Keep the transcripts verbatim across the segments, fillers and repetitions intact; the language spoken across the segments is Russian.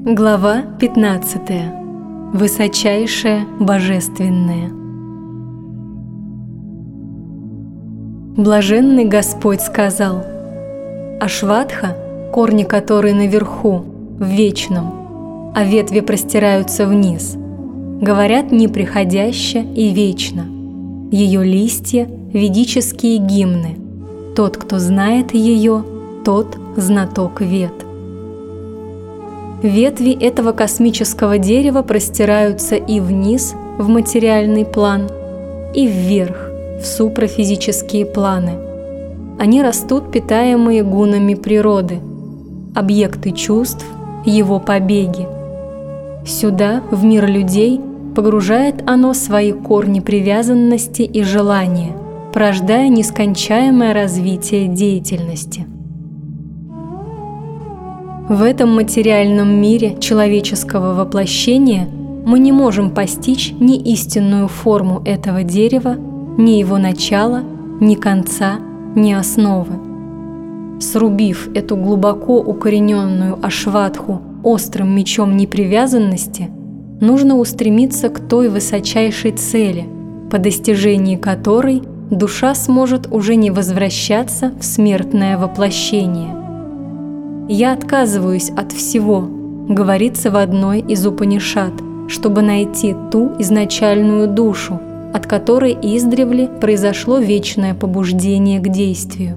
Глава пятнадцатая. Высочайшее Божественное. Блаженный Господь сказал: «Ашватха, корни которой наверху, в вечном, а ветви простираются вниз, говорят неприходяще и вечно. Ее листья – ведические гимны. Тот, кто знает ее, тот знаток вед». Ветви этого космического дерева простираются и вниз, в материальный план, и вверх, в суpraфизические планы. Они растут, питаемые гунами природы, объекты чувств, его побеги. Сюда, в мир людей, погружает оно свои корни привязанности и желания, порождая нескончаемое развитие деятельности. В этом материальном мире человеческого воплощения мы не можем постичь ни истинную форму этого дерева, ни его начала, ни конца, ни основы. Срубив эту глубоко укорененную ашватху острым мечом непривязанности, нужно устремиться к той высочайшей цели, по достижении которой душа сможет уже не возвращаться в смертное воплощение. «Я отказываюсь от всего», говорится в одной из Упанишад, чтобы найти ту изначальную душу, от которой издревле произошло вечное побуждение к действию.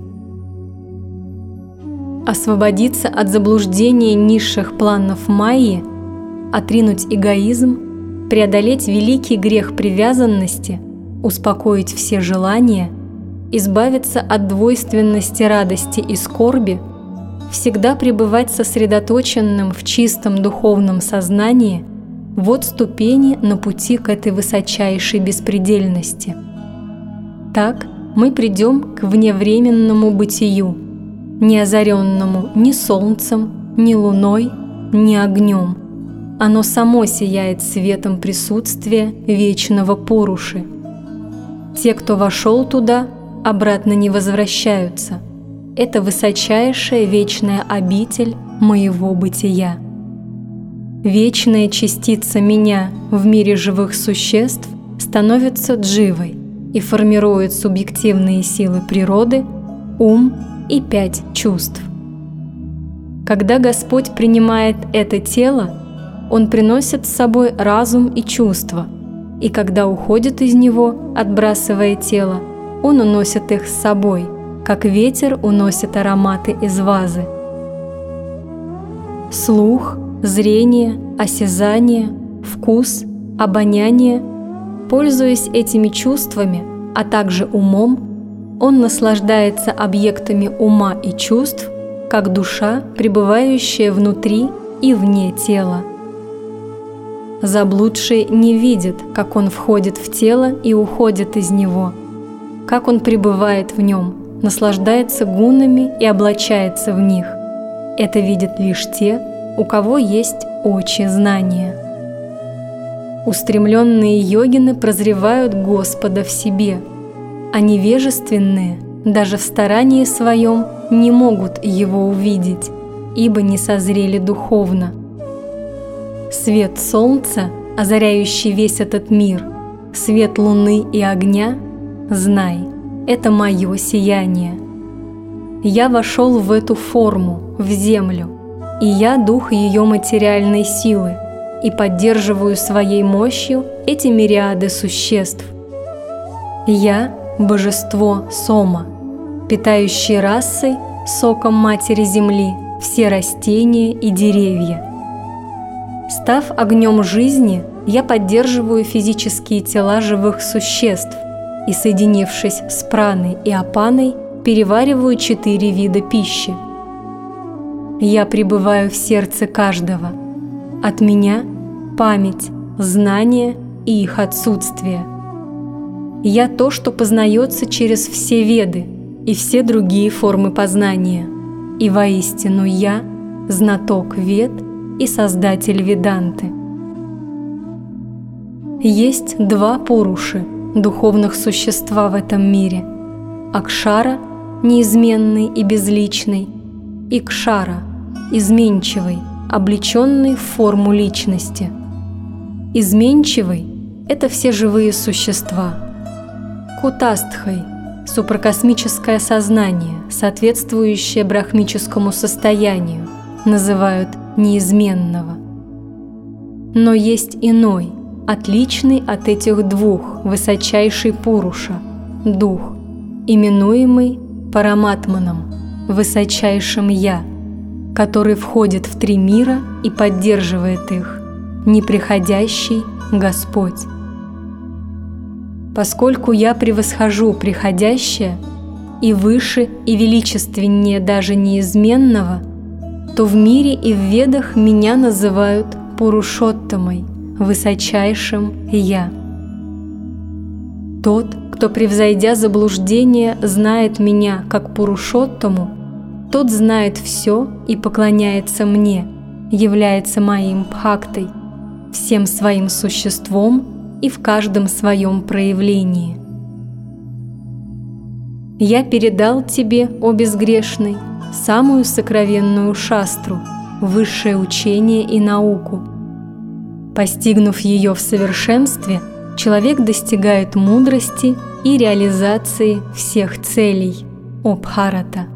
Освободиться от заблуждения низших планов майи, отринуть эгоизм, преодолеть великий грех привязанности, успокоить все желания, избавиться от двойственности радости и скорби, всегда пребывать сосредоточенным в чистом духовном сознании – вот ступени на пути к этой высочайшей беспредельности. Так мы придем к вневременному бытию, не озаренному ни солнцем, ни луной, ни огнем. Оно само сияет светом присутствия вечного Пуруши. Те, кто вошел туда, обратно не возвращаются. Это высочайшая вечная обитель моего бытия. Вечная частица меня в мире живых существ становится дживой и формирует субъективные силы природы, ум и пять чувств. Когда Господь принимает это тело, Он приносит с собой разум и чувства, и когда уходит из него, отбрасывая тело, Он уносит их с собой, как ветер уносит ароматы из вазы. Слух, зрение, осязание, вкус, обоняние, пользуясь этими чувствами, а также умом, он наслаждается объектами ума и чувств, как душа, пребывающая внутри и вне тела. Заблудший не видит, как он входит в тело и уходит из него, как он пребывает в нем, наслаждается гунами и облачается в них. Это видят лишь те, у кого есть очи знания. Устремленные йогины прозревают Господа в себе, а невежественные даже в старании своем не могут Его увидеть, ибо не созрели духовно. Свет солнца, озаряющий весь этот мир, свет луны и огня, знай, это мое сияние. Я вошел в эту форму, в землю, и я дух ее материальной силы, и поддерживаю своей мощью эти мириады существ. Я – божество Сома, питающее расой, соком Матери Земли, все растения и деревья. Став огнем жизни, я поддерживаю физические тела живых существ, и, соединившись с праной и апаной, перевариваю четыре вида пищи. Я пребываю в сердце каждого. От меня – память, знание и их отсутствие. Я то, что познается через все веды и все другие формы познания, и воистину я – знаток вед и создатель веданты. Есть два пуруши, духовных существа в этом мире – Акшара, неизменный и безличный, и Кшара, изменчивый, облеченный в форму личности. Изменчивый – это все живые существа. Кутастхой – супрокосмическое сознание, соответствующее брахмическому состоянию, называют неизменного. Но есть иной, отличный от этих двух, высочайший Пуруша, дух, именуемый Параматманом, высочайшим Я, который входит в три мира и поддерживает их, неприходящий Господь. Поскольку я превосхожу приходящее и выше и величественнее даже неизменного, то в мире и в Ведах меня называют Пурушоттамой, высочайшим Я. Тот, кто, превзойдя заблуждение, знает меня как Пурушоттаму, тот знает все и поклоняется мне, является моим бхактой, всем своим существом и в каждом своем проявлении. Я передал тебе, о безгрешный, самую сокровенную шастру, высшее учение и науку. Постигнув ее в совершенстве, человек достигает мудрости и реализации всех целей, о Бхарата.